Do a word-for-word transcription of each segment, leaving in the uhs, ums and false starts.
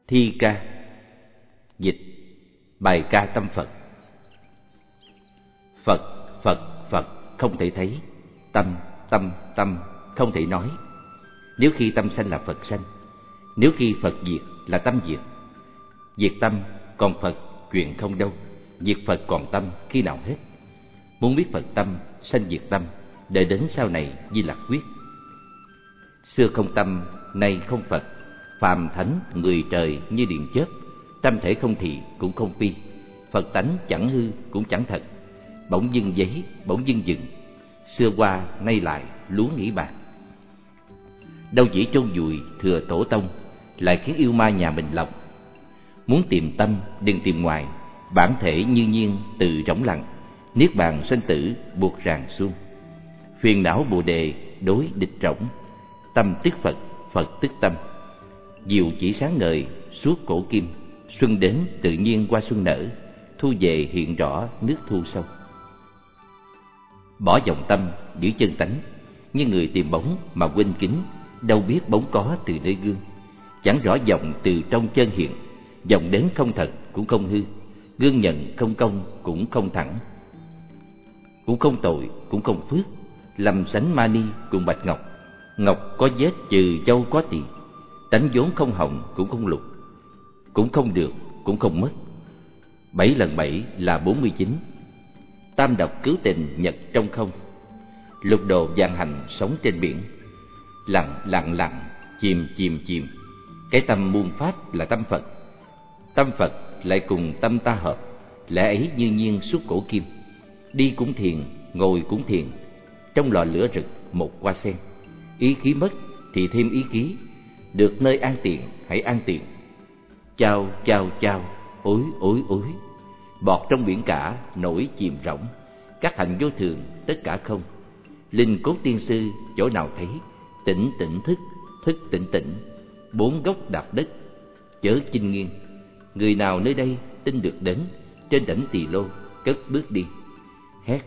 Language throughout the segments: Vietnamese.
Thi ca. Dịch: bài ca tâm Phật. Phật, Phật, Phật không thể thấy. Tâm, tâm, tâm không thể nói. Nếu khi tâm sanh là Phật sanh, nếu khi Phật diệt là tâm diệt. Diệt tâm còn Phật chuyện không đâu, diệt Phật còn tâm khi nào hết. Muốn biết Phật tâm, sanh diệt tâm, đợi đến sau này Di Lặc quyết. Xưa không tâm, nay không Phật, phàm thánh người trời như điện chớp. Tâm thể không thị cũng không phi, Phật tánh chẳng hư cũng chẳng thật. Bỗng dưng giấy, bỗng dưng dừng, xưa qua nay lại lúa nghĩ bạc. Đâu dĩ chôn vùi thừa tổ tông, lại khiến yêu ma nhà mình lòng. Muốn tìm tâm đừng tìm ngoài, bản thể như nhiên từ rỗng lặng. Niết bàn sanh tử buộc ràng xuông, phiền não bồ đề đối địch rỗng. Tâm tức Phật, Phật tức tâm, diệu chỉ sáng ngời suốt cổ kim. Xuân đến tự nhiên qua xuân nở, thu về hiện rõ nước thu sâu. Bỏ vọng tâm giữ chân tánh, như người tìm bóng mà quên kính. Đâu biết bóng có từ nơi gương, chẳng rõ vọng từ trong chân hiện. Vọng đến không thật cũng không hư, gương nhận không công cũng không thẳng. Cũng không tội cũng không phước, lầm sánh mani cùng bạch ngọc. Ngọc có vết trừ châu có tiền, tánh vốn không hồng cũng không lục. Cũng không được cũng không mất, bảy lần bảy là bốn mươi chín. Tam độc cứu tình nhật trong không, lục đồ vạn hành sống trên biển. Lặng lặng lặng, chìm chìm chìm, cái tâm muôn pháp là tâm Phật. Tâm Phật lại cùng tâm ta hợp, lẽ ấy như nhiên suốt cổ kim. Đi cũng thiền, ngồi cũng thiền, trong lò lửa rực một hoa sen. Ý khí mất thì thêm ý khí, được nơi an tiện hãy an tiện. Chao chao chao, ối ối ối, bọt trong biển cả nổi chìm rỗng. Các hạnh vô thường tất cả không, linh cốt tiên sư chỗ nào thấy. Tỉnh tỉnh thức, thức tỉnh tỉnh, bốn gốc đạp đất chớ chinh nghiêng. Người nào nơi đây tin được đến, trên đảnh tỳ lô cất bước đi. Hét.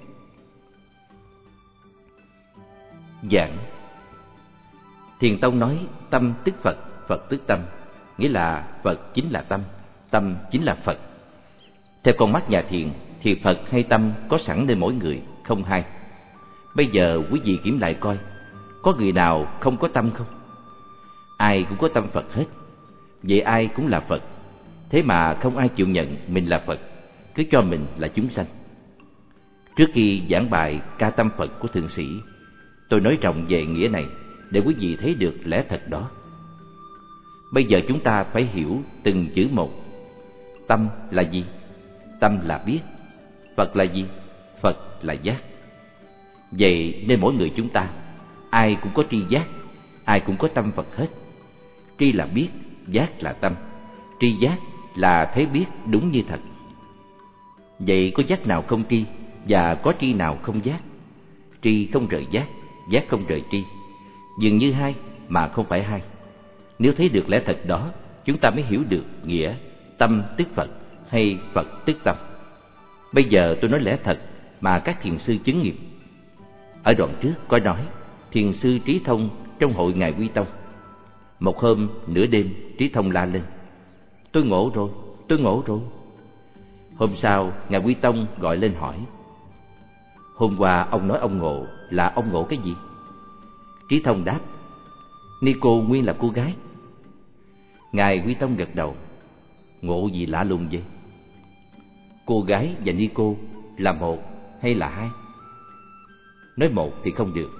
Giảng. Thiền tông nói tâm tức Phật, Phật tức tâm, nghĩa là Phật chính là tâm, tâm chính là Phật. Theo con mắt nhà thiền thì Phật hay tâm có sẵn nơi mỗi người, không hai. Bây giờ quý vị kiểm lại coi, có người nào không có tâm không? Ai cũng có tâm Phật hết. Vậy ai cũng là Phật, thế mà không ai chịu nhận mình là Phật, cứ cho mình là chúng sanh. Trước khi giảng bài ca tâm Phật của thượng sĩ, tôi nói rộng về nghĩa này để quý vị thấy được lẽ thật đó. Bây giờ chúng ta phải hiểu từng chữ một. Tâm là gì? Tâm là biết. Phật là gì? Phật là giác. Vậy nên mỗi người chúng ta, ai cũng có tri giác, ai cũng có tâm Phật hết. Tri là biết, giác là tâm. Tri giác là thấy biết đúng như thật. Vậy có giác nào không tri, và có tri nào không giác? Tri không rời giác, giác không rời tri, dường như hai mà không phải hai. Nếu thấy được lẽ thật đó, chúng ta mới hiểu được nghĩa tâm tức Phật hay Phật tức tâm. Bây giờ tôi nói lẽ thật mà các thiền sư chứng nghiệm. Ở đoạn trước có nói thiền sư Trí Thông trong hội Ngài Quy Tông. Một hôm nửa đêm, Trí Thông la lên: tôi ngộ rồi, tôi ngộ rồi. Hôm sau Ngài Quy Tông gọi lên hỏi: hôm qua ông nói ông ngộ, là ông ngộ cái gì? Trí Thông đáp: ni cô nguyên là cô gái. Ngài Quy Tông gật đầu: ngộ gì lạ lùng vậy? Cô gái và ni cô là một hay là hai? Nói một thì không được,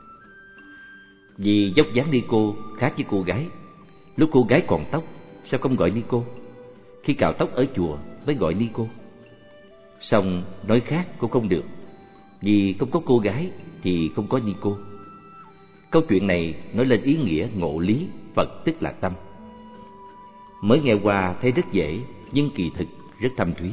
vì dốc dáng ni cô khác với cô gái. Lúc cô gái còn tóc, sao không gọi ni cô? Khi cạo tóc ở chùa mới gọi ni cô. Xong nói khác cũng không được, vì không có cô gái thì không có ni cô. Câu chuyện này nói lên ý nghĩa ngộ lý Phật tức là tâm. Mới nghe qua thấy rất dễ, nhưng kỳ thực rất thâm thúy.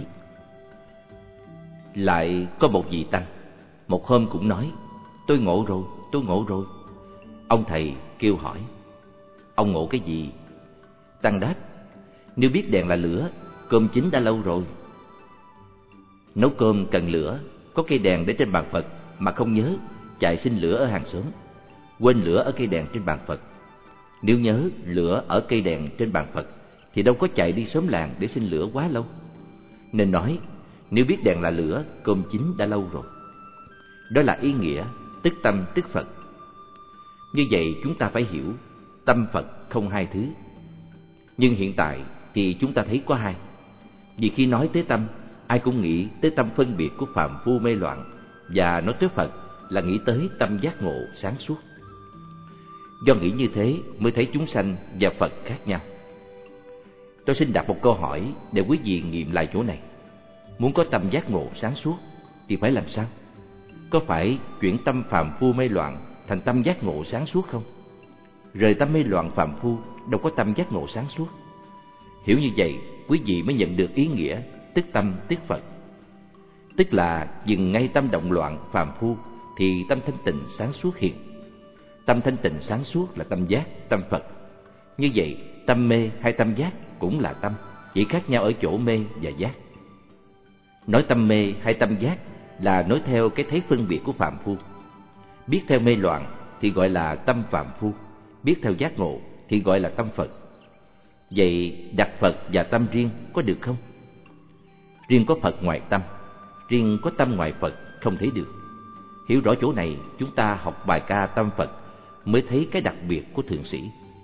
Lại có một vị tăng, một hôm cũng nói: tôi ngộ rồi, tôi ngộ rồi. Ông thầy kêu hỏi: ông ngộ cái gì? Tăng đáp: nếu biết đèn là lửa, cơm chín đã lâu rồi. Nấu cơm cần lửa, có cây đèn để trên bàn Phật mà không nhớ, chạy xin lửa ở hàng xóm, quên lửa ở cây đèn trên bàn Phật. Nếu nhớ lửa ở cây đèn trên bàn Phật thì đâu có chạy đi xóm làng để xin lửa quá lâu. Nên nói, nếu biết đèn là lửa, cơm chín đã lâu rồi. Đó là ý nghĩa tức tâm tức Phật. Như vậy chúng ta phải hiểu tâm Phật không hai thứ. Nhưng hiện tại thì chúng ta thấy có hai. Vì khi nói tới tâm, ai cũng nghĩ tới tâm phân biệt của phàm phu mê loạn, và nói tới Phật là nghĩ tới tâm giác ngộ sáng suốt. Do nghĩ như thế mới thấy chúng sanh và Phật khác nhau. Tôi xin đặt một câu hỏi để quý vị nghiệm lại chỗ này. Muốn có tâm giác ngộ sáng suốt thì phải làm sao? Có phải chuyển tâm phàm phu mê loạn thành tâm giác ngộ sáng suốt không? Rời tâm mê loạn phàm phu đâu có tâm giác ngộ sáng suốt. Hiểu như vậy, quý vị mới nhận được ý nghĩa tức tâm tức Phật. Tức là dừng ngay tâm động loạn phàm phu thì tâm thanh tịnh sáng suốt hiện. Tâm thanh tịnh sáng suốt là tâm giác, tâm Phật. Như vậy, tâm mê hay tâm giác cũng là tâm, chỉ khác nhau ở chỗ mê và giác. Nói tâm mê hay tâm giác là nói theo cái thấy phân biệt của phàm phu. Biết theo mê loạn thì gọi là tâm phàm phu, biết theo giác ngộ thì gọi là tâm Phật. Vậy đặt Phật và tâm riêng có được không? Riêng có Phật ngoài tâm, riêng có tâm ngoài Phật không thể được. Hiểu rõ chỗ này, chúng ta học bài ca tâm Phật mới thấy cái đặc biệt của thượng sĩ.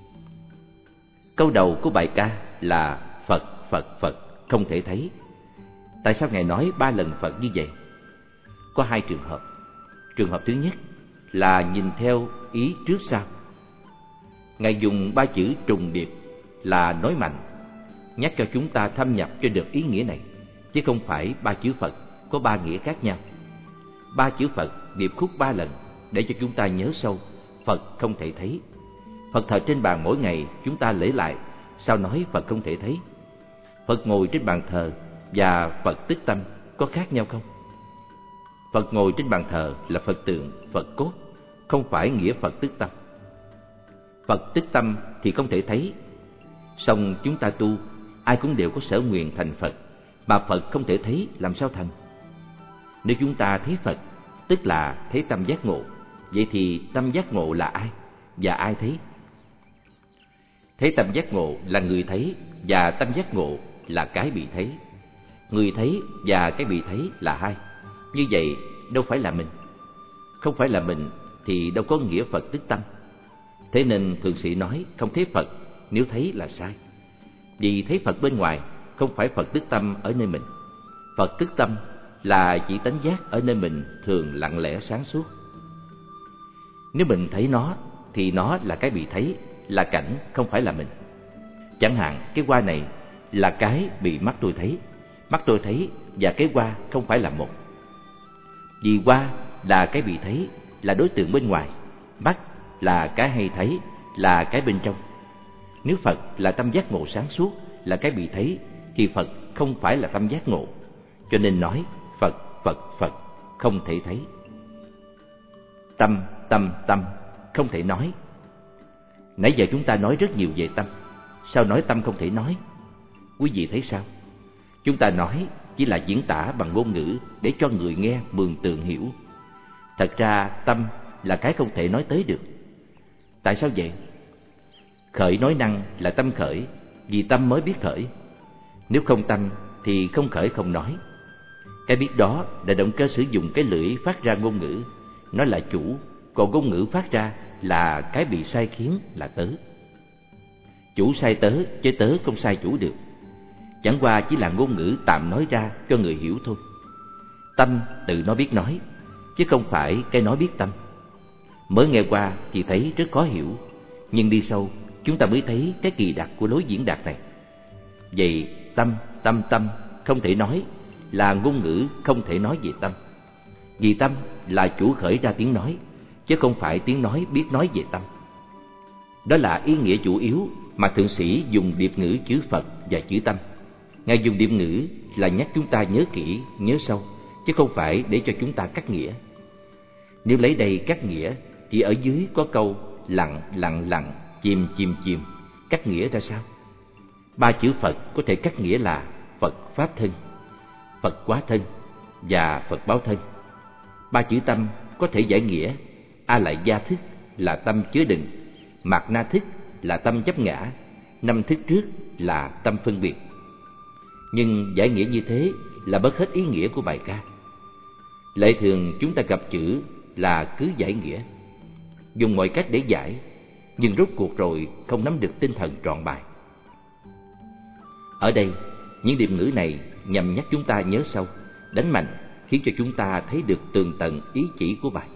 Câu đầu của bài ca là Phật, Phật, Phật, không thể thấy. Tại sao Ngài nói ba lần Phật như vậy? Có hai trường hợp. Trường hợp thứ nhất là nhìn theo ý trước sau. Ngài dùng ba chữ trùng điệp là nói mạnh, nhắc cho chúng ta thâm nhập cho được ý nghĩa này, chứ không phải ba chữ Phật có ba nghĩa khác nhau. Ba chữ Phật điệp khúc ba lần để cho chúng ta nhớ sâu Phật không thể thấy. Phật thờ trên bàn mỗi ngày chúng ta lễ lại, sao nói Phật không thể thấy? Phật ngồi trên bàn thờ và Phật tức tâm có khác nhau không? Phật ngồi trên bàn thờ là Phật tượng, Phật cốt, không phải nghĩa Phật tức tâm. Phật tức tâm thì không thể thấy. Song chúng ta tu, ai cũng đều có sở nguyện thành Phật, mà Phật không thể thấy làm sao thành? Nếu chúng ta thấy Phật, tức là thấy tâm giác ngộ. Vậy thì tâm giác ngộ là ai? Và ai thấy? Thấy tâm giác ngộ là người thấy, và tâm giác ngộ là cái bị thấy. Người thấy và cái bị thấy là hai. Như vậy đâu phải là mình. Không phải là mình thì đâu có nghĩa Phật tức tâm. Thế nên thượng sĩ nói không thấy Phật nếu thấy là sai. Vì thấy Phật bên ngoài không phải Phật tức tâm ở nơi mình. Phật tức tâm là chỉ tánh giác ở nơi mình thường lặng lẽ sáng suốt. Nếu mình thấy nó thì nó là cái bị thấy, là cảnh, không phải là mình. Chẳng hạn cái hoa này là cái bị mắt tôi thấy. Mắt tôi thấy và cái hoa không phải là một. Vì hoa là cái bị thấy, là đối tượng bên ngoài. Mắt là cái hay thấy, là cái bên trong. Nếu Phật là tâm giác ngộ sáng suốt, là cái bị thấy, thì Phật không phải là tâm giác ngộ. Cho nên nói Phật, Phật, Phật, không thể thấy. Tâm, tâm, tâm, không thể nói. Nãy giờ chúng ta nói rất nhiều về tâm. Sao nói tâm không thể nói? Quý vị thấy sao? Chúng ta nói chỉ là diễn tả bằng ngôn ngữ để cho người nghe mường tượng hiểu. Thật ra tâm là cái không thể nói tới được. Tại sao vậy? Khởi nói năng là tâm khởi, vì tâm mới biết khởi. Nếu không tâm thì không khởi không nói. Cái biết đó là động cơ sử dụng cái lưỡi phát ra ngôn ngữ, nó là chủ, còn ngôn ngữ phát ra là cái bị sai khiến, là tớ. Chủ sai tớ, chứ tớ không sai chủ được. Chẳng qua chỉ là ngôn ngữ tạm nói ra cho người hiểu thôi. Tâm tự nó biết nói, chứ không phải cái nói biết tâm. Mới nghe qua thì thấy rất khó hiểu, nhưng đi sâu chúng ta mới thấy cái kỳ đặc của lối diễn đạt này. Vậy tâm, tâm, tâm không thể nói là ngôn ngữ không thể nói về tâm. Vì tâm là chủ khởi ra tiếng nói, chứ không phải tiếng nói biết nói về tâm. Đó là ý nghĩa chủ yếu mà thượng sĩ dùng điệp ngữ chữ Phật và chữ tâm. Ngài dùng điệp ngữ là nhắc chúng ta nhớ kỹ, nhớ sâu, chứ không phải để cho chúng ta cắt nghĩa. Nếu lấy đây cắt nghĩa thì ở dưới có câu lặng, lặng, lặng, chìm, chìm, chìm. Cắt nghĩa ra sao? Ba chữ Phật có thể cắt nghĩa là Phật Pháp thân, Phật Quá thân và Phật Báo thân. Ba chữ tâm có thể giải nghĩa A Lại Gia thức là tâm chứa đựng, Mạt Na thức là tâm chấp ngã, năm thức trước là tâm phân biệt. Nhưng giải nghĩa như thế là mất hết ý nghĩa của bài ca. Lệ thường chúng ta gặp chữ là cứ giải nghĩa, dùng mọi cách để giải, nhưng rốt cuộc rồi không nắm được tinh thần trọn bài. Ở đây, những điệp ngữ này nhằm nhắc chúng ta nhớ sâu, đánh mạnh, khiến cho chúng ta thấy được tường tận ý chỉ của bài.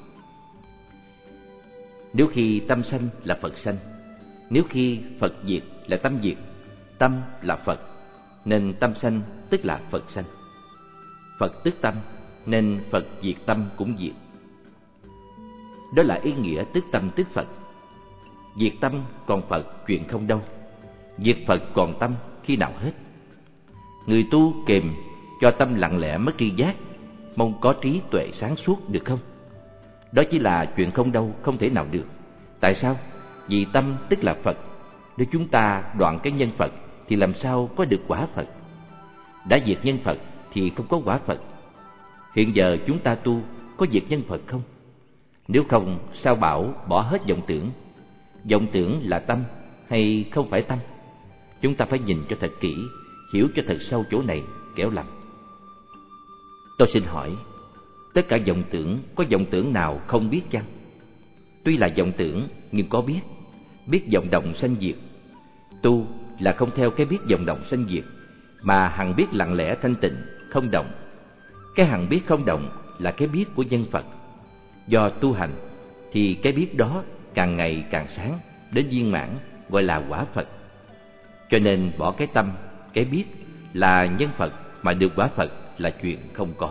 Nếu khi tâm sanh là Phật sanh, nếu khi Phật diệt là tâm diệt, tâm là Phật, nên tâm sanh tức là Phật sanh. Phật tức tâm, nên Phật diệt tâm cũng diệt. Đó là ý nghĩa tức tâm tức Phật. Diệt tâm còn Phật chuyện không đâu, diệt Phật còn tâm khi nào hết. Người tu kềm cho tâm lặng lẽ mất tri giác, mong có trí tuệ sáng suốt được không? Đó chỉ là chuyện không đâu, không thể nào được. Tại sao? Vì tâm tức là Phật. Nếu chúng ta đoạn cái nhân Phật thì làm sao có được quả Phật? Đã diệt nhân Phật thì không có quả Phật. Hiện giờ chúng ta tu có diệt nhân Phật không? Nếu không, sao bảo bỏ hết vọng tưởng? Vọng tưởng là tâm hay không phải tâm? Chúng ta phải nhìn cho thật kỹ, hiểu cho thật sâu chỗ này, kẻo lầm. Tôi xin hỏi, tất cả vọng tưởng có vọng tưởng nào không biết chăng? Tuy là vọng tưởng nhưng có biết, biết vọng động sanh diệt. Tu là không theo cái biết vọng động sanh diệt, mà hằng biết lặng lẽ thanh tịnh, không động. Cái hằng biết không động là cái biết của nhân Phật. Do tu hành thì cái biết đó càng ngày càng sáng, đến viên mãn, gọi là quả Phật. Cho nên bỏ cái tâm, cái biết là nhân Phật mà được quả Phật là chuyện không có.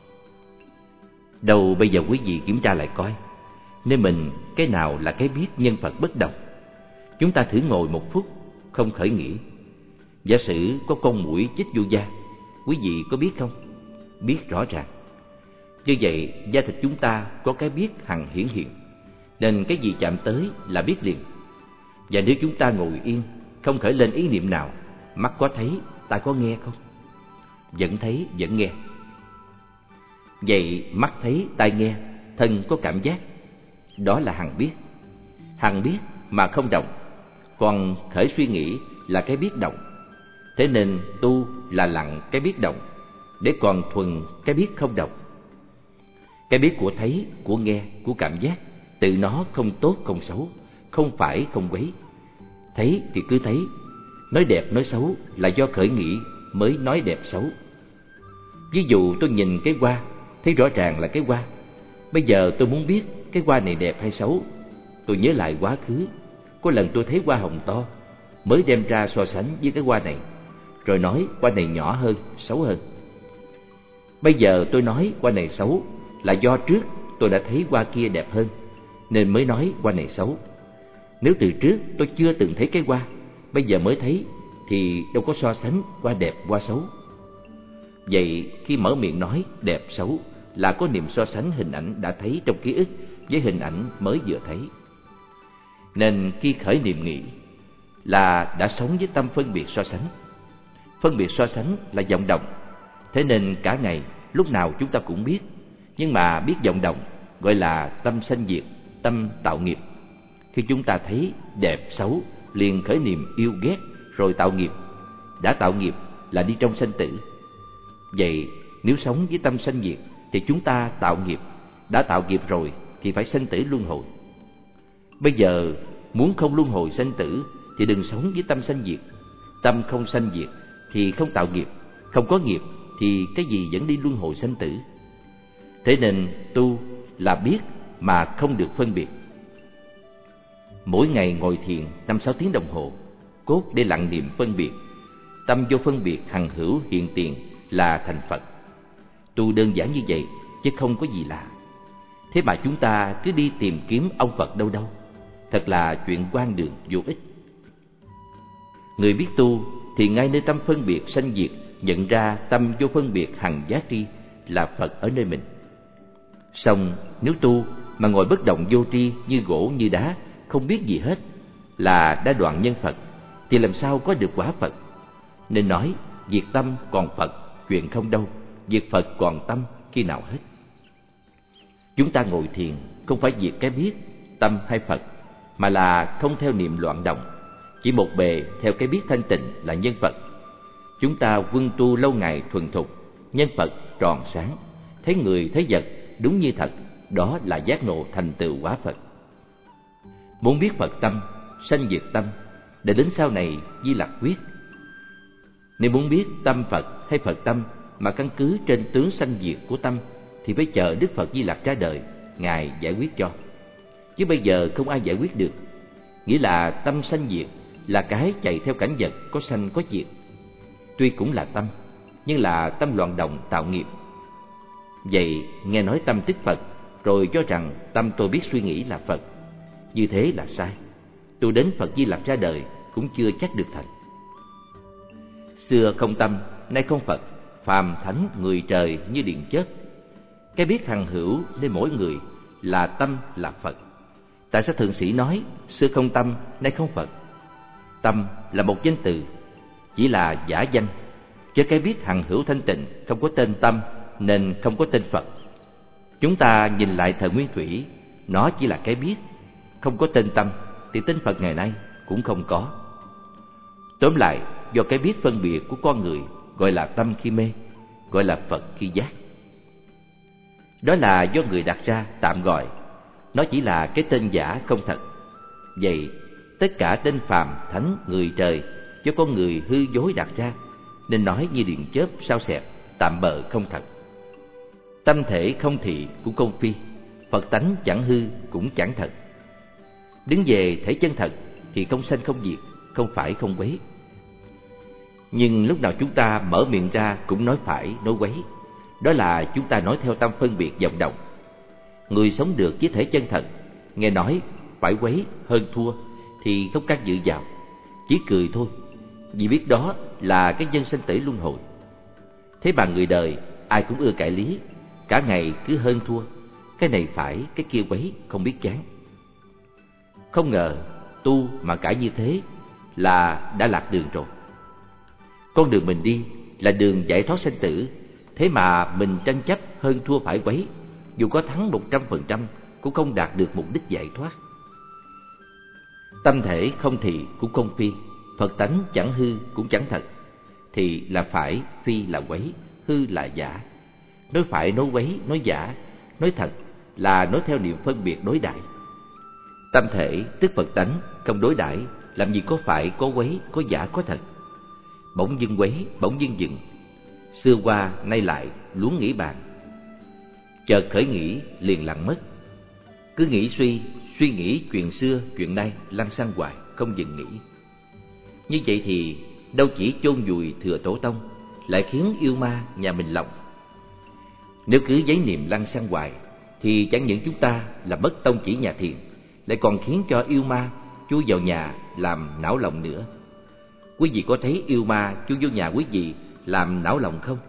Đâu bây giờ quý vị kiểm tra lại coi, nên mình cái nào là cái biết nhân Phật bất động? Chúng ta thử ngồi một phút, không khởi nghĩ. Giả sử có con muỗi chích vô da, quý vị có biết không? Biết rõ ràng. Như vậy, da thịt chúng ta có cái biết hằng hiển hiện, nên cái gì chạm tới là biết liền. Và nếu chúng ta ngồi yên, không khởi lên ý niệm nào, mắt có thấy, tai có nghe không? Vẫn thấy, vẫn nghe. Vậy mắt thấy, tai nghe, thân có cảm giác, đó là hằng biết. Hằng biết mà không động, còn khởi suy nghĩ là cái biết động. Thế nên tu là lặng cái biết động, để còn thuần cái biết không động. Cái biết của thấy, của nghe, của cảm giác, tự nó không tốt không xấu, không phải không quấy. Thấy thì cứ thấy, nói đẹp nói xấu là do khởi nghĩ mới nói đẹp xấu. Ví dụ tôi nhìn cái hoa, thấy rõ ràng là cái hoa. Bây giờ tôi muốn biết cái hoa này đẹp hay xấu. Tôi nhớ lại quá khứ, có lần tôi thấy hoa hồng to, mới đem ra so sánh với cái hoa này, rồi nói hoa này nhỏ hơn, xấu hơn. Bây giờ tôi nói hoa này xấu là do trước tôi đã thấy hoa kia đẹp hơn, nên mới nói hoa này xấu. Nếu từ trước tôi chưa từng thấy cái hoa, bây giờ mới thấy, thì đâu có so sánh hoa đẹp hoa xấu. Vậy khi mở miệng nói đẹp xấu là có niệm so sánh hình ảnh đã thấy trong ký ức với hình ảnh mới vừa thấy. Nên khi khởi niệm nghĩ là đã sống với tâm phân biệt so sánh. Phân biệt so sánh là vọng động. Thế nên cả ngày lúc nào chúng ta cũng biết, nhưng mà biết vọng động gọi là tâm sanh diệt, tâm tạo nghiệp. Khi chúng ta thấy đẹp xấu liền khởi niệm yêu ghét rồi tạo nghiệp. Đã tạo nghiệp là đi trong sanh tử. Vậy nếu sống với tâm sanh diệt thì chúng ta tạo nghiệp. Đã tạo nghiệp rồi thì phải sanh tử luân hồi. Bây giờ muốn không luân hồi sanh tử thì đừng sống với tâm sanh diệt. Tâm không sanh diệt thì không tạo nghiệp. Không có nghiệp thì cái gì vẫn đi luân hồi sanh tử. Thế nên tu là biết mà không được phân biệt. Mỗi ngày ngồi thiền năm sáu tiếng đồng hồ, cốt để lặng niệm phân biệt. Tâm vô phân biệt hằng hữu hiện tiền là thành Phật. Tu đơn giản như vậy chứ không có gì lạ. Thế mà chúng ta cứ đi tìm kiếm ông Phật đâu đâu, thật là chuyện hoang đường vô ích. Người biết tu thì ngay nơi tâm phân biệt sanh diệt nhận ra tâm vô phân biệt hằng giác tri là Phật ở nơi mình. Song nếu tu mà ngồi bất động vô tri như gỗ như đá, không biết gì hết, là đã đoạn nhân Phật, thì làm sao có được quả Phật? Nên nói diệt tâm còn Phật, chuyện không đâu, diệt Phật còn tâm khi nào hết. Chúng ta ngồi thiền không phải diệt cái biết, tâm hay Phật, mà là không theo niệm loạn động, chỉ một bề theo cái biết thanh tịnh là nhân Phật. Chúng ta quân tu lâu ngày thuần thục, nhân Phật tròn sáng, thấy người thấy vật đúng như thật, đó là giác ngộ thành tựu quả Phật. Muốn biết Phật tâm, sanh diệt tâm, để đến sau này Di Lặc quyết. Nếu muốn biết tâm Phật hay Phật tâm mà căn cứ trên tướng sanh diệt của tâm, thì phải chờ Đức Phật Di Lặc ra đời, Ngài giải quyết cho. Chứ bây giờ không ai giải quyết được. Nghĩa là tâm sanh diệt là cái chạy theo cảnh vật có sanh có diệt. Tuy cũng là tâm, nhưng là tâm loạn động tạo nghiệp. Vậy nghe nói tâm tức Phật, rồi cho rằng tâm tôi biết suy nghĩ là Phật. Như thế là sai. Tôi đến Phật Di Lặc ra đời cũng chưa chắc được thành. Xưa không tâm, nay không Phật, phàm thánh người trời như điện chớp. Cái biết hằng hữu nên mỗi người là tâm là Phật. Tại sao thượng sĩ nói xưa không tâm, nay không Phật? Tâm là một danh từ, chỉ là giả danh, chứ cái biết hằng hữu thanh tịnh không có tên tâm nên không có tên Phật. Chúng ta nhìn lại thời Nguyên Thủy, nó chỉ là cái biết, không có tên tâm, thì tên Phật ngày nay cũng không có. Tóm lại, do cái biết phân biệt của con người gọi là tâm khi mê, gọi là Phật khi giác. Đó là do người đặt ra tạm gọi, nó chỉ là cái tên giả không thật. Vậy tất cả tên phàm thánh người trời do con người hư dối đặt ra, nên nói như điện chớp sao xẹt, tạm bợ không thật. Tâm thể không thị cũng không phi, Phật tánh chẳng hư cũng chẳng thật. Đứng về thể chân thật thì không sanh không diệt, không phải không quấy. Nhưng lúc nào chúng ta mở miệng ra cũng nói phải, nói quấy. Đó là chúng ta nói theo tâm phân biệt vọng động. Người sống được với thể chân thật, nghe nói phải quấy, hơn thua thì không can dự vào, chỉ cười thôi, vì biết đó là cái nhân sinh tử luân hồi. Thế mà người đời ai cũng ưa cãi lý, cả ngày cứ hơn thua, cái này phải, cái kia quấy, không biết chán. Không ngờ tu mà cãi như thế là đã lạc đường rồi. Con đường mình đi là đường giải thoát sanh tử, thế mà mình tranh chấp hơn thua phải quấy, dù có thắng một trăm phần trăm cũng không đạt được mục đích giải thoát. Tâm thể không thị cũng không phi, Phật tánh chẳng hư cũng chẳng thật. Thì là phải, phi là quấy, hư là giả. Nói phải nói quấy, nói giả, nói thật là nói theo niệm phân biệt đối đãi. Tâm thể tức Phật tánh không đối đãi, làm gì có phải, có quấy, có giả, có thật. Bỗng dưng quấy, bỗng dưng dừng, xưa qua nay lại luống nghĩ bàn. Chợt khởi nghĩ liền lặng mất, cứ nghĩ suy, suy nghĩ chuyện xưa, chuyện nay, lăn xăng hoài, không dừng nghĩ. Như vậy thì đâu chỉ chôn vùi thừa tổ tông, lại khiến yêu ma nhà mình lòng. Nếu cứ giấy niệm lăn xăng hoài, thì chẳng những chúng ta là mất tông chỉ nhà thiền, lại còn khiến cho yêu ma chui vào nhà làm não lòng nữa. Quý vị có thấy yêu ma chui vô nhà quý vị làm não lòng không?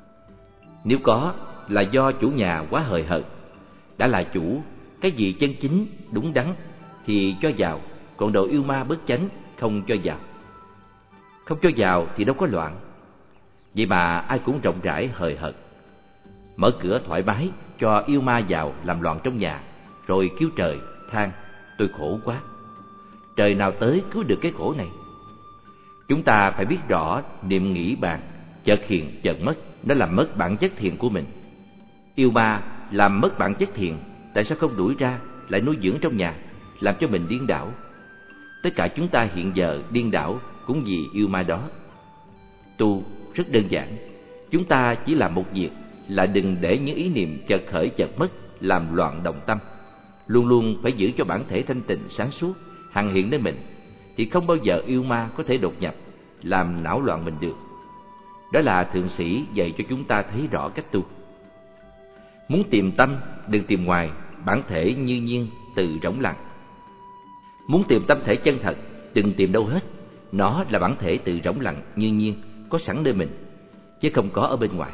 Nếu có, là do chủ nhà quá hời hợt. Đã là chủ, cái gì chân chính, đúng đắn thì cho vào, còn đồ yêu ma bất chánh không cho vào. Không cho vào thì đâu có loạn. Vậy mà ai cũng rộng rãi hời hợt, mở cửa thoải mái cho yêu ma vào làm loạn trong nhà, rồi kêu trời, than, tôi khổ quá. Trời nào tới cứu được cái khổ này? Chúng ta phải biết rõ niệm nghĩ bàn, chợt hiện chợt mất, nó làm mất bản chất thiện của mình. Yêu ma làm mất bản chất thiện, tại sao không đuổi ra, lại nuôi dưỡng trong nhà, làm cho mình điên đảo? Tất cả chúng ta hiện giờ điên đảo cũng vì yêu ma đó. Tu rất đơn giản, chúng ta chỉ làm một việc là đừng để những ý niệm chợt khởi chợt mất làm loạn động tâm. Luôn luôn phải giữ cho bản thể thanh tịnh sáng suốt, hằng hiện nơi mình, thì không bao giờ yêu ma có thể đột nhập làm não loạn mình được. Đó là thượng sĩ dạy cho chúng ta thấy rõ cách tu. Muốn tìm tâm, đừng tìm ngoài, bản thể như nhiên tự rỗng lặng. Muốn tìm tâm thể chân thật, đừng tìm đâu hết, nó là bản thể tự rỗng lặng như nhiên, có sẵn nơi mình, chứ không có ở bên ngoài.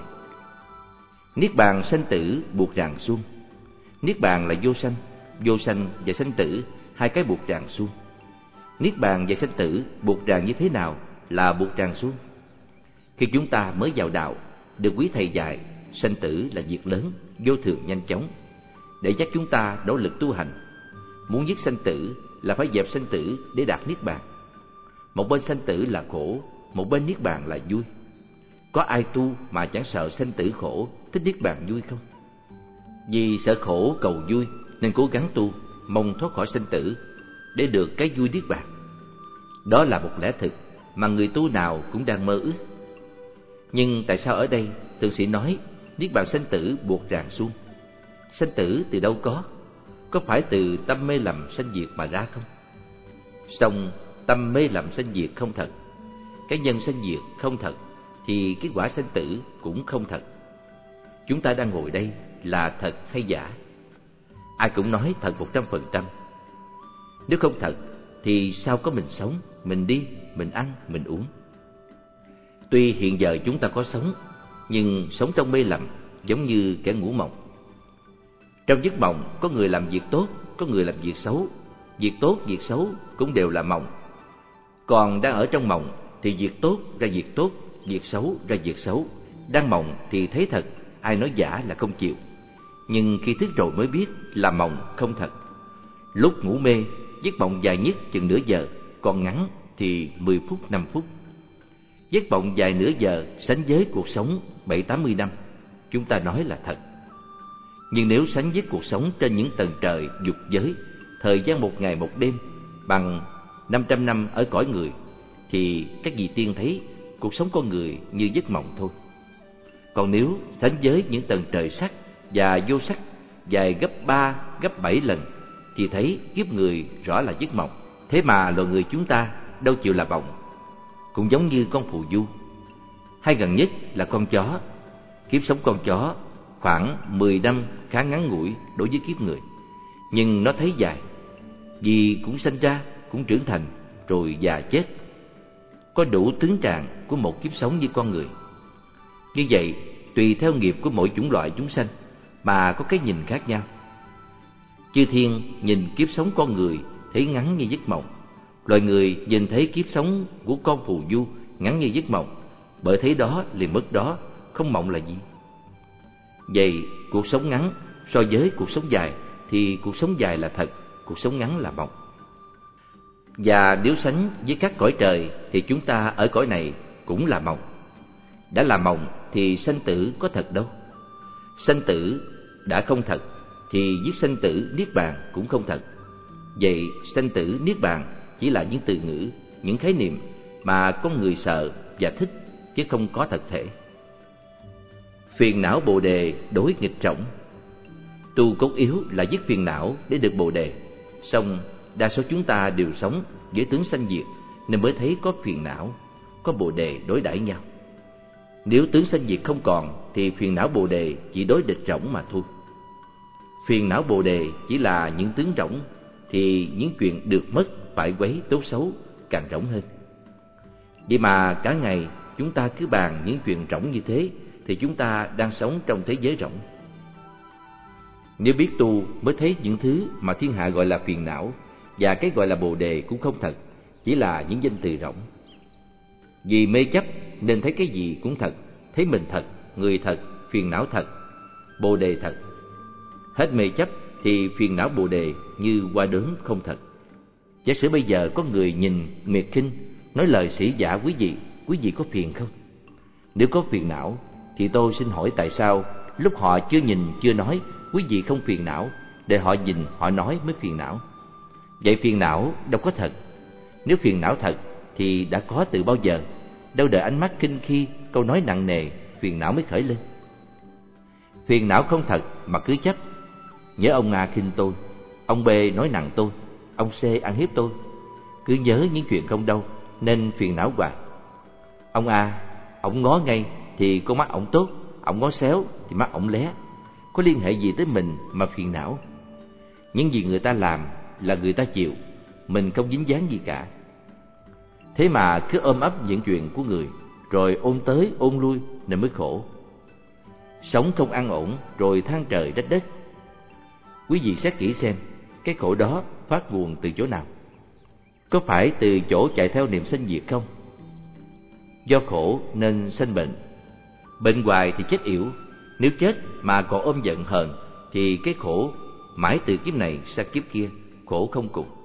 Niết bàn sanh tử buộc ràng suông. Niết bàn là vô sanh, vô sanh và sanh tử, hai cái buộc ràng suông. Niết bàn và sanh tử buộc ràng như thế nào là buộc ràng suông? Khi chúng ta mới vào đạo, được quý thầy dạy, sanh tử là việc lớn, vô thường nhanh chóng, để dắt chúng ta nỗ lực tu hành. Muốn dứt sanh tử là phải dẹp sanh tử để đạt niết bàn. Một bên sanh tử là khổ, một bên niết bàn là vui. Có ai tu mà chẳng sợ sanh tử khổ, thích niết bàn vui không? Vì sợ khổ cầu vui nên cố gắng tu, mong thoát khỏi sanh tử để được cái vui niết bàn. Đó là một lẽ thực mà người tu nào cũng đang mơ ước. Nhưng tại sao ở đây thượng sĩ nói niết bàn sanh tử buộc ràng suông? Sanh tử từ đâu có? Có phải từ tâm mê lầm sanh diệt mà ra không? Song tâm mê lầm sanh diệt không thật, cái nhân sanh diệt không thật, thì kết quả sanh tử cũng không thật. Chúng ta đang ngồi đây là thật hay giả? Ai cũng nói thật một trăm phần trăm. Nếu không thật thì sao có mình sống, mình đi, mình ăn, mình uống? Tuy hiện giờ chúng ta có sống, nhưng sống trong mê lầm, giống như kẻ ngủ mộng. Trong giấc mộng có người làm việc tốt, có người làm việc xấu. Việc tốt, việc xấu cũng đều là mộng. Còn đang ở trong mộng thì việc tốt ra việc tốt, việc xấu ra việc xấu. Đang mộng thì thấy thật, ai nói giả là không chịu. Nhưng khi thức rồi mới biết là mộng không thật. Lúc ngủ mê, giấc mộng dài nhất chừng nửa giờ, còn ngắn thì mười phút, năm phút. Giấc mộng dài nửa giờ sánh với cuộc sống bảy tám mươi năm, chúng ta nói là thật. Nhưng nếu sánh với cuộc sống trên những tầng trời dục giới, thời gian một ngày một đêm bằng năm trăm năm ở cõi người, thì các vị tiên thấy cuộc sống con người như giấc mộng thôi. Còn nếu sánh với những tầng trời sắc và vô sắc dài gấp ba, gấp bảy lần, thì thấy kiếp người rõ là giấc mộng. Thế mà loài người chúng ta đâu chịu là mộng. Cũng giống như con phù du, hay gần nhất là con chó. Kiếp sống con chó khoảng mười năm khá ngắn ngủi đối với kiếp người, nhưng nó thấy dài, vì cũng sinh ra, cũng trưởng thành, rồi già chết, có đủ tướng trạng của một kiếp sống như con người. Như vậy, tùy theo nghiệp của mỗi chủng loại chúng sanh mà có cái nhìn khác nhau. Chư thiên nhìn kiếp sống con người thấy ngắn như giấc mộng, loài người nhìn thấy kiếp sống của con phù du ngắn như giấc mộng, bởi thấy đó liền mất đó, không mộng là gì. Vậy cuộc sống ngắn so với cuộc sống dài thì cuộc sống dài là thật, cuộc sống ngắn là mộng. Và nếu sánh với các cõi trời thì chúng ta ở cõi này cũng là mộng. Đã là mộng thì sanh tử có thật đâu. Sanh tử đã không thật thì với sanh tử niết bàn cũng không thật. Vậy sanh tử niết bàn chỉ là những từ ngữ, những khái niệm mà con người sợ và thích, chứ không có thật thể. Phiền não bồ đề đối nghịch rỗng. Tu cốt yếu là dứt phiền não để được bồ đề. Song đa số chúng ta đều sống với tướng sanh diệt, nên mới thấy có phiền não, có bồ đề đối đãi nhau. Nếu tướng sanh diệt không còn thì phiền não bồ đề chỉ đối địch rỗng mà thôi. Phiền não bồ đề chỉ là những tướng rỗng, thì những chuyện được mất, phải quấy, tốt xấu càng rỗng hơn. Vậy mà cả ngày chúng ta cứ bàn những chuyện rỗng như thế, thì chúng ta đang sống trong thế giới rỗng. Nếu biết tu mới thấy những thứ mà thiên hạ gọi là phiền não và cái gọi là bồ đề cũng không thật, chỉ là những danh từ rỗng. Vì mê chấp nên thấy cái gì cũng thật, thấy mình thật, người thật, phiền não thật, bồ đề thật. Hết mê chấp thì phiền não bồ đề như hoa đốm không thật. Giả sử bây giờ có người nhìn miệt khinh, nói lời sĩ giả quý vị, quý vị có phiền không? Nếu có phiền não thì tôi xin hỏi tại sao lúc họ chưa nhìn chưa nói quý vị không phiền não, để họ nhìn họ nói mới phiền não? Vậy phiền não đâu có thật. Nếu phiền não thật thì đã có từ bao giờ, đâu đợi ánh mắt khinh khi, câu nói nặng nề, phiền não mới khởi lên. Phiền não không thật mà cứ chấp. Nhớ ông A khinh tôi, ông B nói nặng tôi, ông C ăn hiếp tôi. Cứ nhớ những chuyện không đâu nên phiền não hoài. Ông A, ổng ngó ngay thì con mắt ổng tốt, ổng ngó xéo thì mắt ổng lé. Có liên hệ gì tới mình mà phiền não? Những gì người ta làm là người ta chịu, mình không dính dáng gì cả. Thế mà cứ ôm ấp những chuyện của người, rồi ôn tới ôn lui nên mới khổ. Sống không an ổn rồi than trời trách đất. Quý vị xét kỹ xem, cái khổ đó phát nguồn từ chỗ nào? Có phải từ chỗ chạy theo niềm sanh diệt không? Do khổ nên sanh bệnh. Bệnh hoài thì chết yểu. Nếu chết mà còn ôm giận hờn thì cái khổ mãi từ kiếp này sang kiếp kia, khổ không cùng.